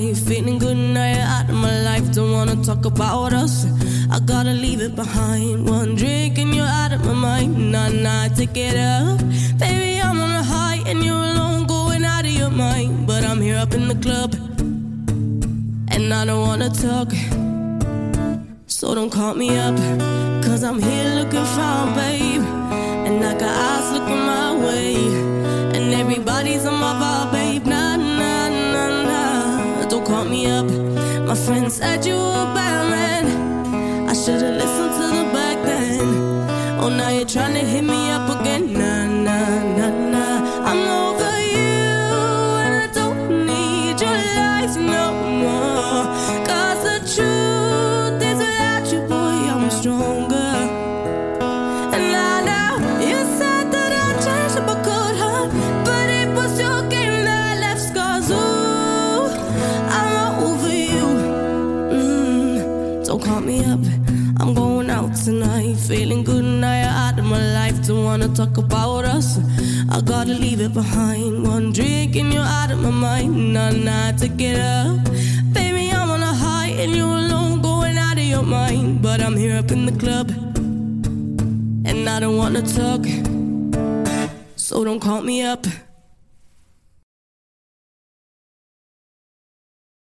tonight. Feeling good now you're out of my life. Don't wanna talk about us, I gotta leave it behind. One drink and you're out of my mind. Nah, take it up. Baby, I'm on a high and you're alone, going out of your mind. But I'm here up in the club and I don't wanna talk, so don't call me up, cause I'm here looking fine, babe. And I got eyes looking my way, and everybody's on my vibe, babe. Nah, don't call me up. My friend said you were a bad man, I should've listened to the back then. Oh, now you're trying to hit me up again. Nah, I'm over you, and I don't need your lies no more. Cause the truth is without you, boy, I'm stronger. And I know you said that I'd change up, I could, huh? But it was your game that left scars. Ooh, I'm over you. Don't call me up, I'm going out tonight. Feeling good now you're out of my life. Don't wanna talk about us, I gotta leave it behind. One drink and you're out of my mind. Nah, take it up. Baby, I'm on a high and you're alone, going out of your mind. But I'm here up in the club and I don't wanna talk, so don't call me up.